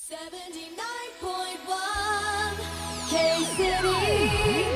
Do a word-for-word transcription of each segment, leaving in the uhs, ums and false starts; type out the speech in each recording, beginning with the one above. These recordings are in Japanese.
セブンティナインポイントワン K-City。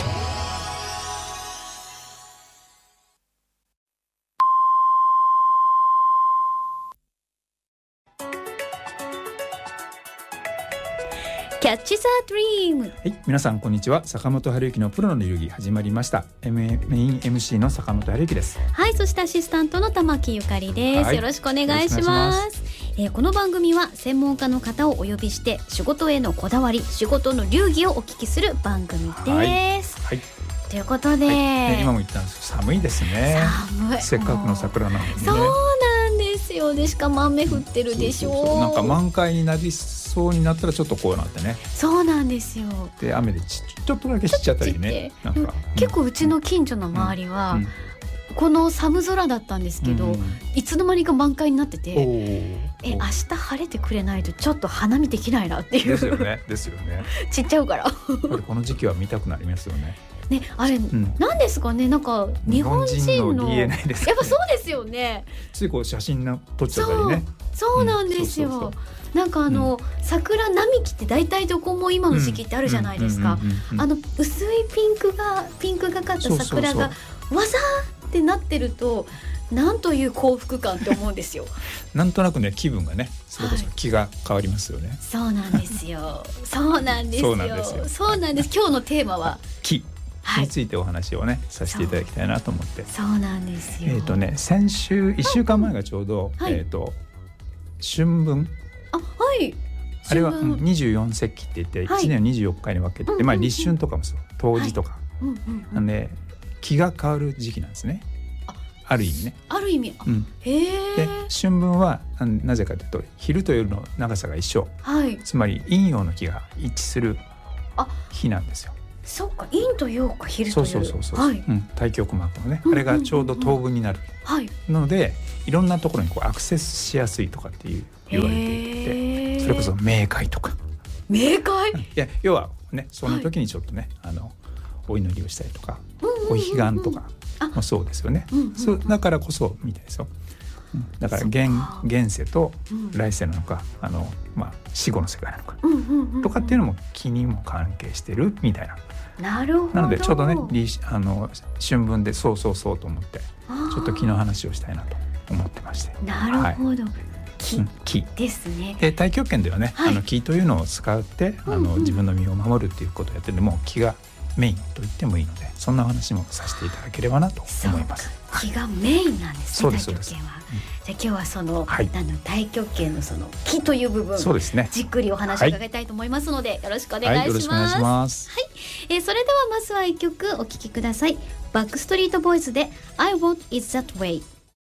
キャッチザードリーム。 はい、皆さんこんにちは。坂本春之のプロの流儀始まりました。メイン エムシー の坂本春之です。 はい、そしてアシスタントの玉木ゆかりです、はい、よろしくお願いします。えー、この番組は専門家の方をお呼びして仕事へのこだわり、仕事の流儀をお聞きする番組です。はい、はい、ということで、はいね、 今も言ったんですけど寒いですね。 寒い。 せっかくの桜なのにね。 そうなんですよ。でしかも雨降ってるでしょう。 そうそうそう、なんか満開になりそうになったらちょっとこうなってね。 そうなんですよ。で雨で ち, ちょっとだけしちゃったりね。なんか、うん、 結構うちの近所の周りは、うんうん、この寒空だったんですけど、うん、いつの間にか満開になってて、え明日晴れてくれないとちょっと花見できないなっていう。 ですよね。ですよね。 散っちゃうから。やっぱりこの時期は見たくなりますよね。 ね、あれ、うん、なんですかね、なんか日本人のディーエヌエー ですね。 やっぱそうですよね。 ついこう写真撮っちゃったりね。 そう、そうなんですよ。うん、そうそうそう、なんかあの、うん、桜並木って大体どこも今の時期ってあるじゃないですか。あの薄いピンクがピンクがかった桜がわざーってなってると、なんという幸福感って思うんですよ。 なんとなくね、気分がね、それこそ気が変わりますよね。はい、 そうなんですよ。そうなんですよ。そうなんですよ。そうなんです。今日のテーマは気についてお話をね、させていただきたいなと思って。 そうなんですよ。 えっとね、先週いっしゅうかんまえがちょうど、はい、えっと春分。 あ、はい。 あれはにじゅうよん節気って言っていちねんをにじゅうよっかに分けて、はい、まあ立春とかもそう、冬至とか、はい、うんうんうん、なんで気が変わる時期なんですね。ある意味ね。 ある意味。うん、へえ。 で春分はなぜかというと昼と夜の長さが一緒、はい、つまり陰陽の気が一致する日なんですよ。 そっか、陰と陽か昼と夜。 そうそうそうそう、はい、うん、太極膜のね、あれがちょうど等分になる、はい、のでいろんなところにこうアクセスしやすいとかっていう言われていて、それこそ冥界とか。 冥界？ いや、要はね、その時にちょっとね、はい、あのお祈りをしたりとか、お彼岸とかもそうですよね。うんうんうん、そうだからこそみたいですよ。だから 現, 現世と来世なのか、うん、あのまあ、死後の世界なのか、うんうんうんうん、とかっていうのも気にも関係してるみたいな。 なるほど。 なのでちょうどね、あの春分でそうそうそうと思ってちょっと気の話をしたいなと思ってまして。 なるほど、はい、気、うん、気ですね。 で太極拳ではね、はい、あの気というのを使ってあの、うんうん、自分の身を守るっていうことをやってるんで、もう気がメインと言ってもいいので、そんな話もさせていただければなと思います。 気がメインなんですね、太極拳は。 うん、 じゃあ今日はその、はい、あの太極拳のその気という部分、 そうですね、 じっくりお話を伺いたいと思いますので、はい、よろしくお願いします。はい、よろしくお願いします。はい、えー、それではまずは一曲お聴きください。バックストリートボーイズで I Want It That Way。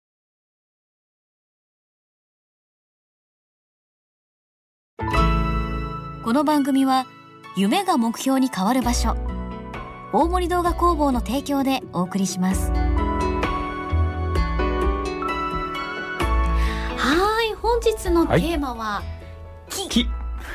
この番組は夢が目標に変わる場所、大森動画工房の提供でお送りします。はい、本日のテーマは、はい、気。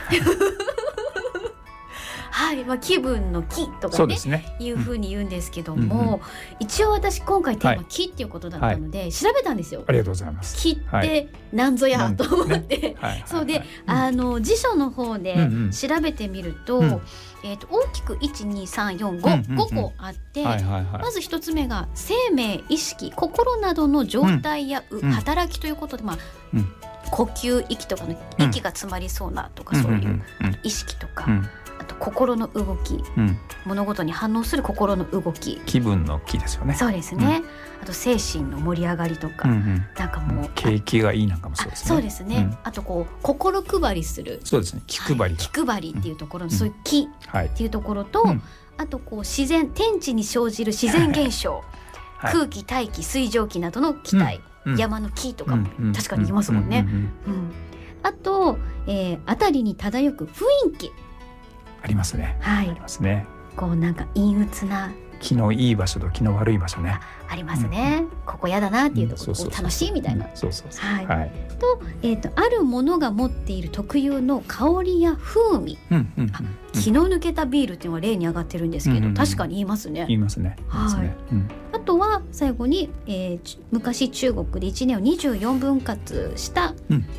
はい、まあ、気分の気とか ね, ねいう風に言うんですけども、うんうん、一応私今回テーマ気っていうことだったので、はい、調べたんですよ。 ありがとうございます。 気って何ぞや、はい、と思って、ね、はい、そうで、はい、あの辞書の方で調べてみると、うんうん、えー、と大きくいちにさんよんご、うんうんうん、ごこあって、はいはいはい、まず一つ目が生命、意識、心などの状態や、うん、働きということで、まあ、うん、呼吸、息とかの息が詰まりそうなとか、うん、そういう意識とか、うん、あと心の動き、うん、物事に反応する心の動き、 気分の気ですよね。 そうですね、うん、あと精神の盛り上がりとか、うんうん、なんかもう景気がいいなんかもそうですね。 そうですね、うん、あとこう心配りする、 そうですね、気配り、はい、 気配りっていうところの、うん、そういう気っていうところと、はい、あとこう自然、天地に生じる自然現象、はい、空気、大気、水蒸気などの気体、うん、山の気とかも確かに言いますもんね。あと、えー、辺りに漂く雰囲気ありますね。はい、ありますね。 こうなんか陰鬱な気のいい場所と気の悪い場所ね。 あ、ありますね、うん、ここやだなっていうところ、うん、楽しいみたいな。 そうそうそう。 はい。はい、と、えーと、あるものが持っている特有の香りや風味。うんうんうん、あ、気の抜けたビールっていうのは例に上がってるんですけど、うんうんうん、確かに言いますね。 言いますね。はい。うん、 あとは最後に、えー、昔中国でいちねんをにじゅうよんぶん割した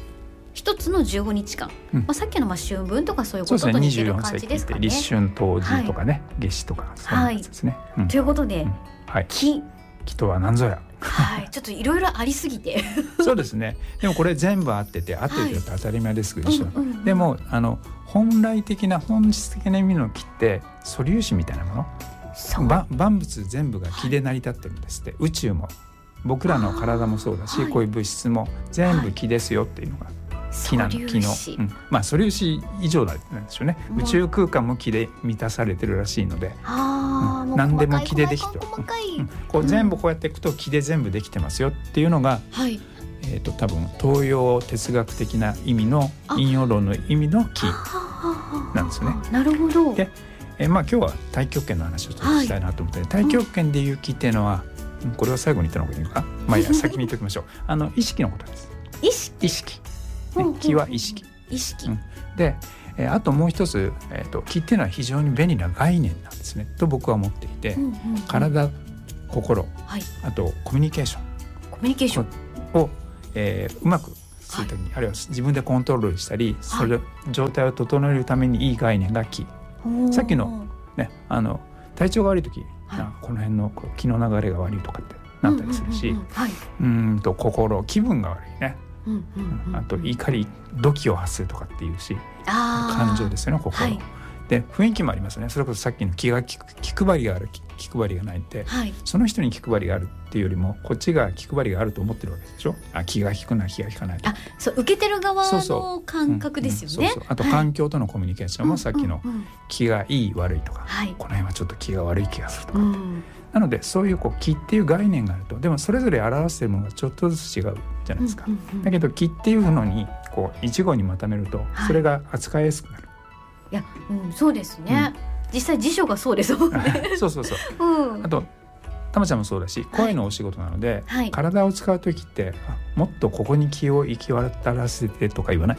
一つのじゅうごにちかん、うんまあ、さっきのまあ春分とかそういうことと似てる感じですかね。 立春冬至とかね、はい、夏至とかそういうやつですね、 はいうん、ということで、うんはい、 木木とは何ぞやはい、ちょっといろいろありすぎてそうですね。でもこれ全部合ってて合ってて当たり前ですけど、はいうんうんうん、でもあの本来的な本質的な意味の木って素粒子みたいなものば万物全部が木で成り立ってるんですって、はい、宇宙も僕らの体もそうだし、はい、こういう物質も全部木ですよっていうのが、はい木なの木の、うん、まあ素粒子以上なんでしょうね。宇宙空間も木で満たされてるらしいので、 あ、 うん、何でも木でできてる、うん、こう全部こうやっていくと木で全部できてますよっていうのが、 はいえー、と多分東洋哲学的な意味の陰陽論の意味の木なんですよね。 なるほど。 で、えーまあ、今日は太極拳の話をちょっとしたいなと思って、はい、太極拳でいう木っていうのは、うん、これを最後に言ったのがいいのか、まあいいや先に言っておきましょうあの意識のことです。 意識意識ね、気は意識、 意識、 うん、で、えー、あともう一つ、えーと、気っていうのは非常に便利な概念なんですねと僕は思っていて、うんうんうん、体、心、はい、あとコミュニケーションコミュニケーションを、えー、うまくするために、はい、あるいは自分でコントロールしたり、はい、それ状態を整えるためにいい概念が気、さっきの、ね、あの体調が悪い時、はい、この辺のこう気の流れが悪いとかってなったりするし、うんうんうんはい、うんと心、気分が悪いね、うんうんうん、あと怒り怒気を発するとかっていうし感情ですよね心、はい、で雰囲気もありますね。それこそさっきの気が気配りがある気配りがないって、はい、その人に気配りがあるっていうよりもこっちが気配りがあると思ってるわけでしょ。あ気が利くな気が利かないとあそう受けてる側の感覚ですよね。 あと環境とのコミュニケーションもさっきの気がいい悪いとか、はい、この辺はちょっと気が悪い気がするとかって、うんなのでそういうこう気っていう概念があるとでもそれぞれ表しているものがちょっとずつ違うじゃないですか、うんうんうん、だけど気っていうのにこう一語にまとめるとそれが扱いやすくなる、はい、 いや、うん、そうですね、うん、実際辞書がそうですもんねそうそうそう、うん、あとたまちゃんもそうだし声のお仕事なので、はい、体を使う時ってあもっとここに気を行き渡らせてとか言わない？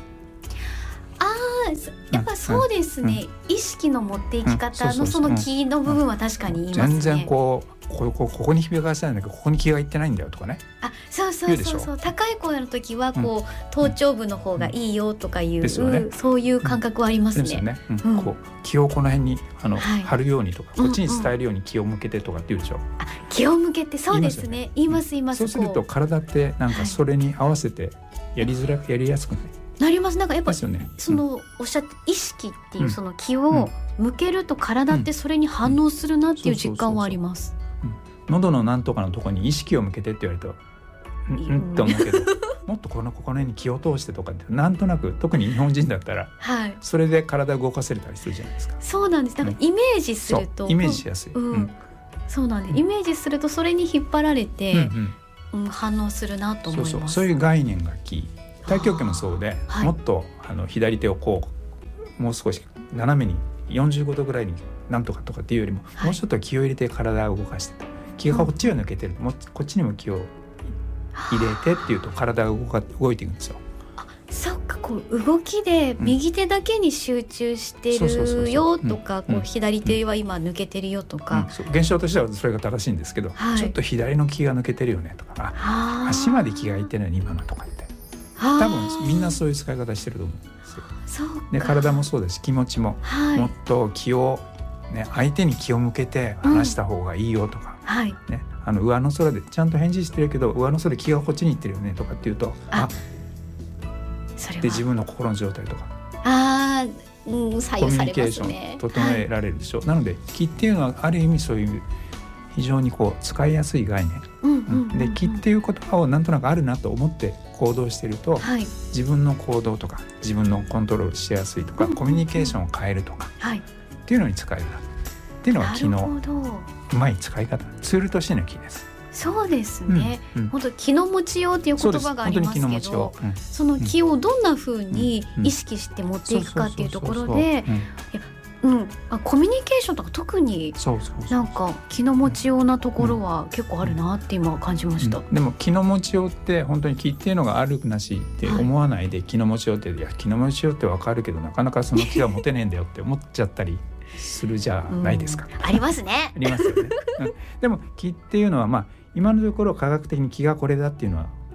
やっぱそうですね、うん、意識の持っていき方のその気の部分は確かに言いますね。 全然こうここ、ここに響かせないんだけどここに気がいってないんだよとかね。 あそうそうそうそう高い声の時はこう、うん、頭頂部の方がいいよとかいう、うんね、そういう感覚はありますね。ですよね、 うんうん、こう気をこの辺にあの、はい、張るようにとかこっちに伝えるように気を向けてとかって言うでしょ、うんうん、 あ気を向けてそうですね言います言います。 そうすると体ってなんかそれに合わせてやりづらく、はい、やりやすくないなります。なんかやっぱ、ね、その、うん、おっしゃって意識っていうその気を向けると体ってそれに反応するなっていう実感はあります。 喉のなんとかのところに意識を向けてって言われるとうんうんって思うけどもっとこのここの辺に気を通してとかってなんとなく特に日本人だったら、はい、それで体を動かせれたりするじゃないですか。 そうなんです。なんかイメージすると、 うん、イメージしやすい、うんうん、 そうなんです、うん、イメージするとそれに引っ張られて、うんうんうん、反応するなと思います。 そうそう、そういう概念がキー。太極拳もそうで、はい、もっとあの左手をこうもう少し斜めによんじゅうごどぐらいになんとかとかっていうよりも、はい、もうちょっと気を入れて体を動かしてと気がこっちを抜けてる、うん、もうこっちにも気を入れてっていうと体が動か動いていくんですよ。 あそっかこう動きで右手だけに集中してるよとか左手は今抜けてるよとか、 うんうん、現象としてはそれが正しいんですけど、はい、ちょっと左の気が抜けてるよねとかあ足まで気がいってるのに今のとかって多分みんなそういう使い方してると思うんですよ。 そうで体もそうだし気持ちも、はい、もっと気を、ね、相手に気を向けて話した方がいいよとか、うんはいね、あの上の空でちゃんと返事してるけど上の空で気がこっちに行ってるよねとかっていうとあそれはで自分の心の状態とかあ、うん、左右されますね。コミュニケーション整えられるでしょ、はい、なので気っていうのはある意味そういう非常にこう使いやすい概念、うんうんうんうん、で気っていう言葉をなんとなくあるなと思って行動していると、はい、自分の行動とか自分のコントロールしやすいとか、うんうんうん、コミュニケーションを変えるとか、はい、っていうのに使えるなっていうのは気のうまい使い方ツールとしての気です。 そうですね、うんうん、本当気の持ちようっていう言葉がありますけど、うん、その気をどんな風に意識して持っていくかっていうところでうん、あコミュニケーションとか特になんか気の持ちようなところは結構あるなって今感じました、 うん、でも気の持ちようって本当に気っていうのがあるなしって思わないで、はい、気の持ちようっていや気の持ちようって分かるけどなかなかその気が持てねえんだよって思っちゃったりするじゃないですか、 うん、ありますねありますよね、うん、でも気っていうのはまあ今のところ科学的に気がこれだっていうのは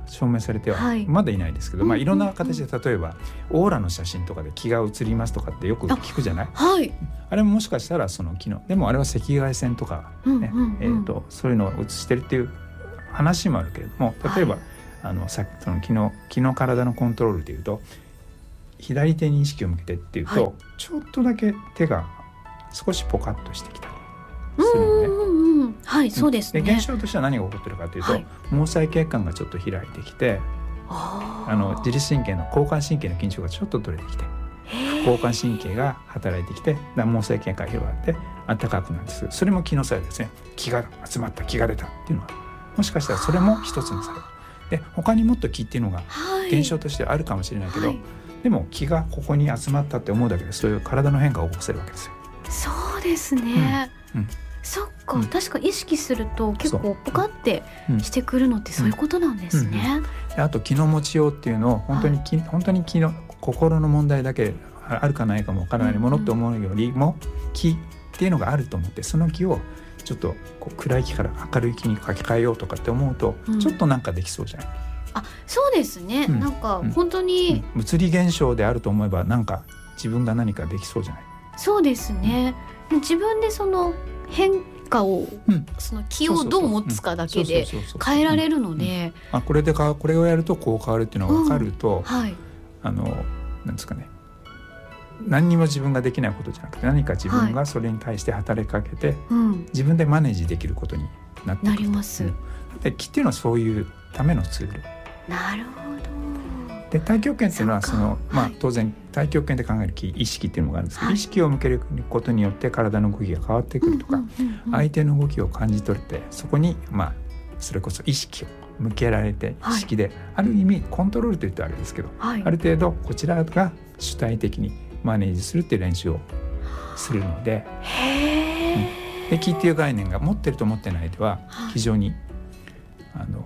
証明されてはまだいないですけど、はい、まあ、いろんな形で例えばオーラの写真とかで気が映りますとかってよく聞くじゃない。 あ,、はい、 あれももしかしたらその気のでもあれは赤外線とか、ね、うんうんうん、えー、とそういうのを映してるっていう話もあるけれども、例えば、はい、あのさその気の気の体のコントロールでいうと左手に意識を向けてっていうと、はい、ちょっとだけ手が少しポカッとしてきたりするのね。 うんうん、はい、そうですね。 で現象としては何が起こってるかというと、はい、毛細血管がちょっと開いてきて、ああの自律神経の交感神経の緊張がちょっと取れてきて、交感神経が働いてきて毛細血管が広がって暖かくなるんです。それも気の作用ですね。気が集まった、気が出たっていうのはもしかしたらそれも一つの作用で、他にもっと気っていうのが現象としてあるかもしれないけど、はい、でも気がここに集まったって思うだけでそういう体の変化を起こせるわけですよ。 そうですね、うんうん、そっか、うん、確か意識すると結構ポカってしてくるのってそういうことなんですね、うんうんうん、 あと気の持ちようっていうのを本当に気、はい、本当に気の心の問題だけあるかないかもわからないものって思うよりも、うんうん、気っていうのがあると思って、その気をちょっとこう暗い気から明るい気に書き換えようとかって思うと、うん、ちょっとなんかできそうじゃない。 あ、そうですね、うん、なんか本当に、 うん、物理現象であると思えばなんか自分が何かできそうじゃない。 そうですね、うん、自分でその変化を、うん、その気をどう持つかだけで変えられるので、 これでかこれをやるとこう変わるっていうのが分かると、うん、はい、あのなんですかね、何にも自分ができないことじゃなくて何か自分がそれに対して働きかけて、はい、うん、自分でマネージできることになってくる、なります、うん、で気っていうのはそういうためのツール。 なるほど。 で太極拳っていうのはその、まあ、当然太極拳で考える気、意識っていうのがあるんですけど、はい、意識を向けることによって体の動きが変わってくるとか、うんうんうんうん、相手の動きを感じ取れてそこに、まあ、それこそ意識を向けられて、意識で、はい、ある意味コントロールというとあれですけど、はい、ある程度こちらが主体的にマネージするっていう練習をするので、へー、うん、で気っていう概念が持ってると持ってないでは非常に、はい、あの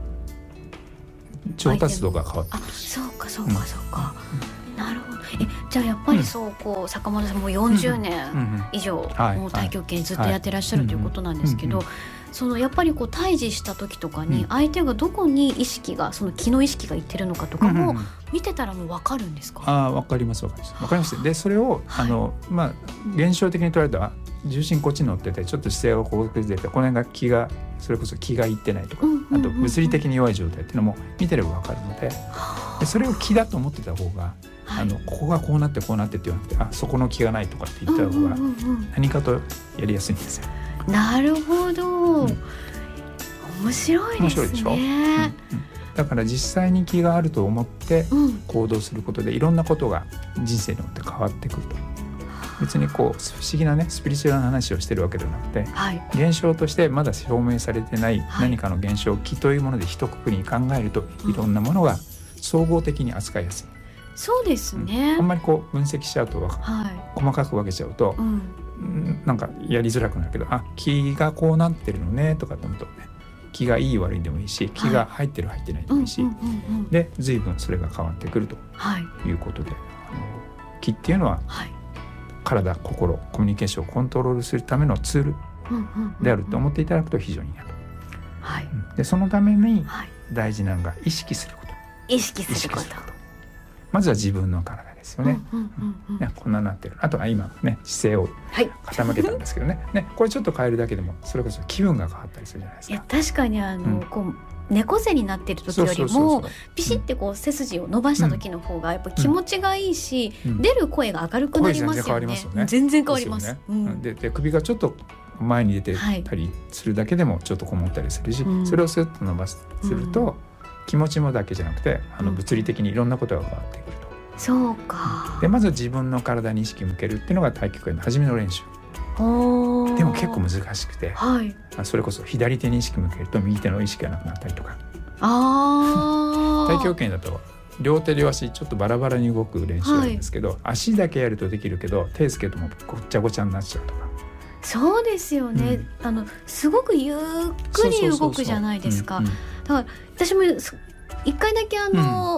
上達度が変わってくる。 あ、そうかそうかそうか、うん、なるほど。え、じゃあやっぱりそう、こう坂本さんもよんじゅうねん以上、もう太極拳ずっとやってらっしゃるということなんですけど、そのやっぱりこう対峙した時とかに相手がどこに意識が、その気の意識がいってるのかとかも見てたらもう分かるんですか？ あ、分かります分かります分かります。でそれを、はい、あのまあ現象的に捉えたら重心こっちに乗っててちょっと姿勢がこう崩れて、この辺が気がそれこそ気がいってないとか、うんうんうんうん、あと物理的に弱い状態っていうのも見てれば分かるので、でそれを気だと思ってた方が、はい、あのここがこうなってこうなってって言わなくて、あそこの気がないとかって言った方が何かとやりやすいんですよ。 なるほど、うん、面白いですね。面白いでしょ、うんうん、 だから実際に気があると思って行動することでいろんなことが人生によって変わってくると。別にこう不思議なねスピリチュアルな話をしてるわけではなくて、はい、現象としてまだ証明されてない何かの現象、はい、気というもので一括りに考えるといろんなものが総合的に扱いやすい、うん、 そうですね、 うん、あんまりこう分析しちゃうと、はい、細かく分けちゃうと、うん、なんかやりづらくなるけど、あ、気がこうなってるのねとかと思うとね、気がいい悪いでもいいし、気が入ってる入ってないでもいいし、で随分それが変わってくるということで、はい、あの気っていうのは、はい、体、心、コミュニケーションをコントロールするためのツールであると思っていただくと非常にいいなと、はい、でそのために大事なのが意識すること、 意識すること、 まずは自分の体ですよね、うんうんうんうん、ね、こんなになってる。あとは今ね姿勢を傾けたんですけどね、はい、ね、これちょっと変えるだけでもそれこそ気分が変わったりするじゃないですか。 いや確かにあの、うん、こう猫背になっている時よりもピシッてこう背筋を伸ばした時の方がやっぱ気持ちがいいし、うん、出る声が明るくなりますよね。全然変わりますよね。うん、 で, で首がちょっと前に出てたりするだけでもちょっとこもったりするし、はい、それをスッと伸ばすると、うん、気持ちもだけじゃなくてあの物理的にいろんなことが変わってくると、 うん、そうか。 でまず自分の体に意識向けるっていうのが太極拳の初めの練習でも結構難しくて、はい、それこそ左手に意識向けると右手の意識がなくなったりとか、あ太極拳だと両手両足ちょっとバラバラに動く練習なんですけど、はい、足だけやるとできるけど手つけるともごっちゃごちゃになっちゃうとか。 そうですよね、うん、あのすごくゆっくり動くじゃないですか。だから私も一回だけあの、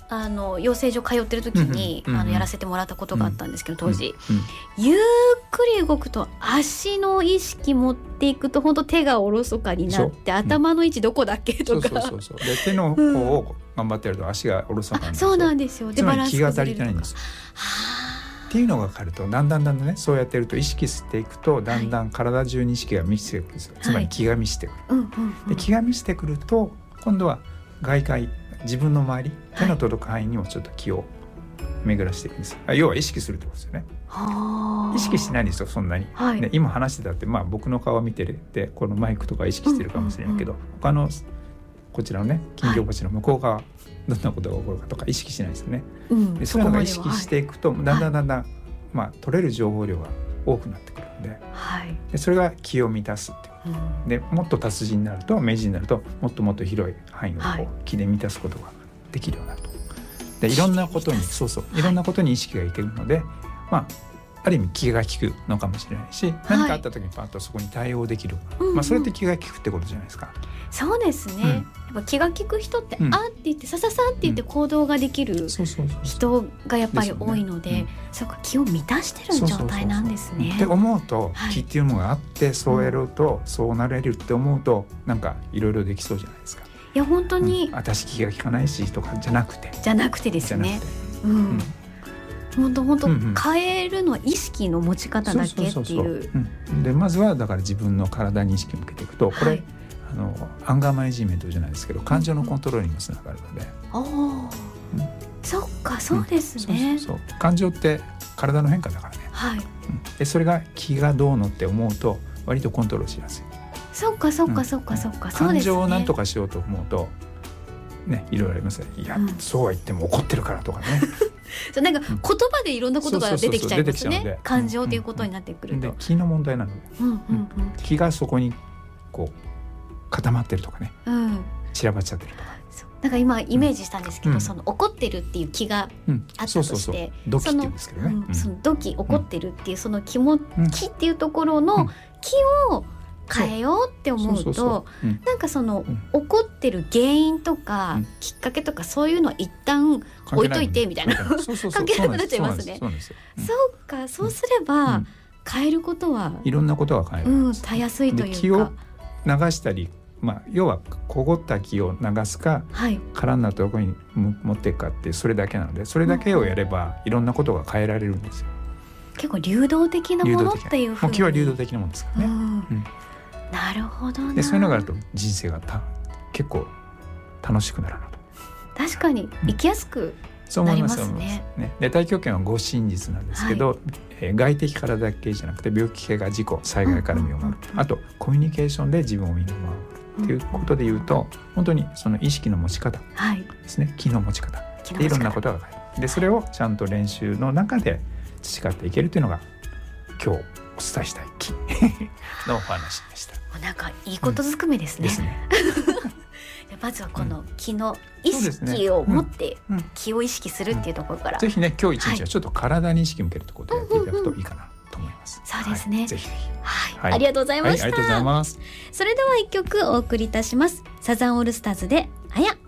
あの養成所通ってる時に、うんうん、あのやらせてもらったことがあったんですけど、当時、うんうん、ゆっくり動くと足の意識持っていくと本当手がおろそかになって、頭の位置どこだっけとか、 そうそうそうそうで手の方を頑張ってやると足がおろそかになる、 そうなんですよ。でつまり気が足りてないんですよっていうのが分かると、だんだんだんだんね、そうやってると意識していくと、だんだん体中に意識が満ちてくるんですよ、はい、つまり気が満ちてくる、はい、で気が満ちてくると今度は外界、自分の周り、手の届く範囲にもちょっと気を巡らしていくんですよ。要は意識するってことですよね。意識してないんですよそんなに、はい、ね、今話してたって、まあ、僕の顔を見ててこのマイクとか意識してるかもしれないけど、うんうんうん、他のこちらのね金魚鉢の向こう側、はい、どんなことが起こるかとか意識しないですよね、うん、でそういうのが意識していくと、はい、だんだんだんだん、まあ、取れる情報量が多くなってくるので、はい、でそれが気を満たすっていう、うん、でもっと達人になると、名人になるともっともっと広い範囲のこう気で満たすことができるようになると。でいろんなことにそうそういろんなことに意識がいけるので、まあある意味気が利くのかもしれないし、はい、何かあった時にパッとそこに対応できる、うんうん、まあ、それって気が利くってことじゃないですか。 そうですね、うん、やっぱ気が利く人って、うん、あって言ってさささって言って行動ができる人がやっぱり多いので、うん、そうか、気を満たしてる状態なんですねって思うと、はい、気っていうのがあってそうやると、うん、そうなれるって思うと、なんかいろいろできそうじゃないですか。 いや本当に、 うん、私気が利かないしとかじゃなくてじゃなくてですね、うんうん、本当本当変えるのは意識の持ち方だけっていう。 でまずはだから自分の体に意識を向けていくと、これ、はい、あのアンガーマネジメントじゃないですけど、感情のコントロールにもつながるので、 うん、うん、そっか、そうですね、うん、そうそうそう、 感情って体の変化だからね、はい、うん、でそれが気がどうのって思うと割とコントロールしやすい。 そっかそっかそっかそっか、うん、そうですね。 感情を何とかしようと思うとね、いろいろありますね。いや、うん、そうは言っても怒ってるからとかねそう、なんか言葉でいろんなことが出てきちゃいますね。感情ということになってくると、 で気の問題なので、うんうんうん、気がそこにこう固まってるとかね、うん、散らばっちゃってるとか。 なんか今イメージしたんですけど、うん、その怒ってるっていう気があったとして、うん、そうそうそう、 ドキって言うんですけどね、 うん、そのドキ、怒ってるっていうその気持ちっていうところの気を変えようって思うと、なんかその、うん、怒ってる原因とか、うん、きっかけとかそういうのは一旦置いといてみたいな、関係なくなっちゃいますね。そうか、そうすれば、うん、変えることはいろんなことが変えるんです、 うん、たやすいというか、 気を流したり、まあ、要はこごった気を流すか、はい、空になったところに持っていくかってそれだけなので、それだけをやればいろんなことが変えられるんですよ。 結構流動的なものっていうふうに、 気は流動的なものですからね、うんうん、 なるほどな。 でそういうのがあると人生がた結構楽しくなるのと。 確かに生きやすくなりますね。 うん、ね、で大気圏は護身術なんですけど、はい、えー、外的からだけじゃなくて病気系が事故、災害から身を守る、うんうんうん、あとコミュニケーションで自分を身を守るっていうことでいうと、うんうん、本当にその意識の持ち方ですね、はい、気の持ち方でいろんなことが変える。でそれをちゃんと練習の中で培っていけるというのが今日お伝えしたい気のお話でした。 なんかいいことずくめですね。うん、ですねまずはこの気の意識を持って気を意識するっていうところから、 ぜひね今日一日はちょっと体に意識を向けるところをやっていただくといいかなと思います。 そうですね、はい、ぜひぜひ、 はいはい、ありがとうございました、 はい、ありがとうございます。 それでは一曲お送りいたします。サザンオールスターズであや。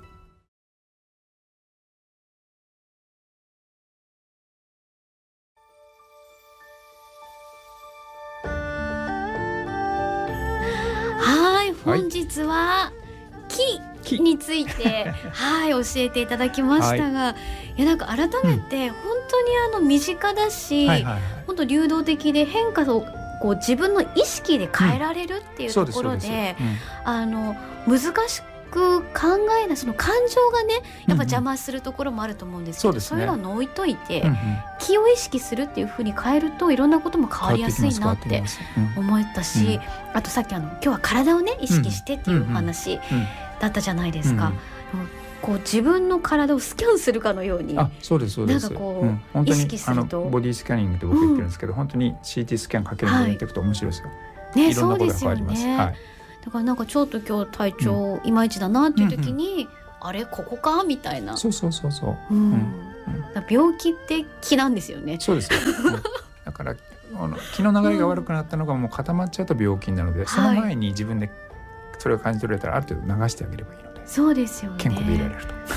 はい、本日は気についてはい教えていただきましたが、はい、いやなんか改めて本当にあの身近だし、うん、はいはいはい、本当流動的で変化をこう自分の意識で変えられるっていうところで、うん、あの難しく考えないその感情がねやっぱ邪魔するところもあると思うんですけど、うんうん、そういうのは置いといて、うんうん、気を意識するっていう風に変えるといろんなことも変わりやすいなって思ったし、うん、あとさっきあの今日は体をね意識してっていうお話だったじゃないですか、うんうん、こう自分の体をスキャンするかのように、 あ、そうですそうです、 なんかこう、うん、本当に意識するとあのボディスキャニングって僕言ってるんですけど、うん、本当に シーティー スキャンかけるのやっていくと面白いですよ、はい、ね、いろんなことが変わります。そうですよね、はい、だからなんかちょっと今日体調いまいちだなっていう時に、うんうん、あれここかみたいな、 そうそうそうそう、 うんうん、病気って気なんですよね。 そうですよ、うん、だからあの気の流れが悪くなったのがもう固まっちゃうと病気になるので、うん、その前に自分でそれを感じ取れたらある程度流してあげればいいので、 そうですよね、 健康でいられると。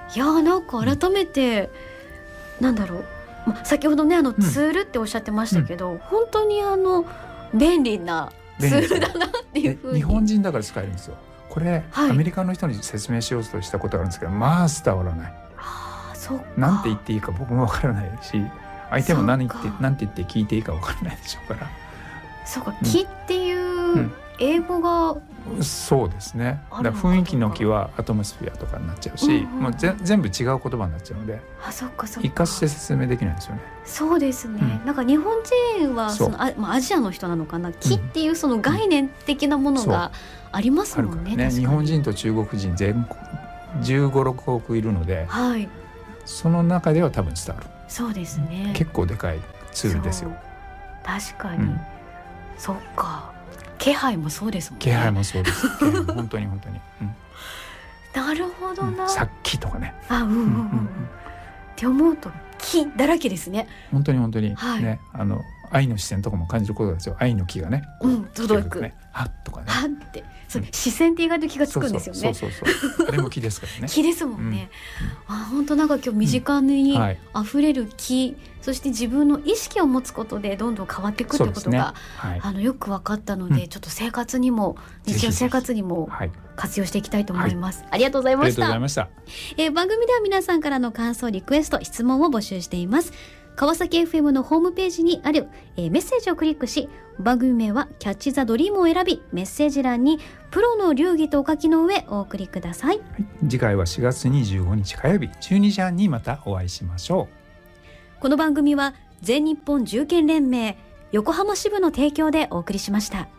いやーなんか改めて、うん、なんだろう、ま、先ほどねあのツールっておっしゃってましたけど、うん、本当にあの便利なツールだなっていうふうに。 日本人だから使えるんですよこれ、はい、アメリカの人に説明しようとしたことがあるんですけどまあ伝わらない。 あそうかなんて言っていいか僕もわからないし相手も何言って何て言って聞いていいかわからないでしょうから。 そうか、気っていう英語が、 うん、そうですね。だから雰囲気の気はアトモスフィアとかになっちゃうし、うんうんうん、もうぜ全部違う言葉になっちゃうので、 あ、そっかそっか、 一括して説明できないんですよね。 そうですね、うん、なんか日本人はそのあ、まあ、アジアの人なのかな、気っていうその概念的なものがありますもんね。 うん、ね、日本人と中国人全じゅうご、ろくおくいるので、はい、その中では多分伝わる。 そうですね、 結構でかいツールですよ。 確かに、うん、そっか、気配もそうですもんね。 気配もそうです。本当に本当に、うん、 なるほどな、 うん、さっきとかね、 あ、うんうんうん、うん、って思うと気だらけですね。 本当に本当に、はい、ね、あの愛の視線とかも感じることですよ。愛の気がね、 うん、届く、 ね、はっとかね、 はってそれ、うん、視線って意外と気がつくんですよね。 そうそうそうそうあれも気ですからね。 気ですもんね、うん、あ、本当なんか今日身近にあふれる気、うん、はい、そして自分の意識を持つことでどんどん変わっていくってことが、ね、はい、あのよく分かったので、うん、ちょっと生活にも日常生活にも活用していきたいと思います、はい、ありがとうございました。 ありがとうございました。 えー、番組では皆さんからの感想、リクエスト、質問を募集しています。川崎 エフエム のホームページにある、えー、メッセージをクリックし、番組名はキャッチザドリームを選び、メッセージ欄にプロの流儀とお書きの上お送りください、はい、 次回はしがつにじゅうごにち火曜日じゅうにじはんにまたお会いしましょう。この番組は全日本銃剣連盟横浜支部の提供でお送りしました。